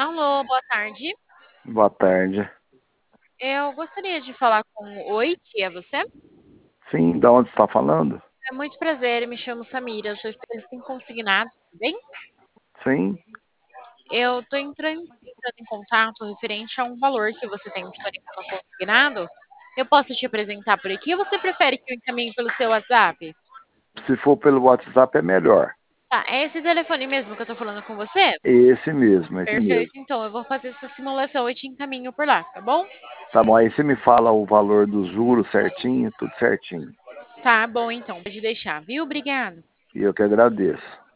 Alô, boa tarde. Boa tarde. Eu gostaria de falar com o Oiti, é você? Sim, da onde você está falando? É muito prazer, eu me chamo Samira, eu sou especialista em consignados, tudo bem? Sim. Eu estou entrando em contato referente a um valor que você tem disponível no consignado. Eu posso te apresentar por aqui ou você prefere que eu encaminhe pelo seu WhatsApp? Se for pelo WhatsApp é melhor. Tá, é esse telefone mesmo que eu estou falando com você? Esse mesmo, esse Perfeito, mesmo. então eu vou fazer essa simulação e te encaminho por lá, tá bom? Tá bom, aí você me fala o valor dos juros certinho, tudo certinho. Tá bom, então, pode deixar, viu? Obrigado. E eu que agradeço.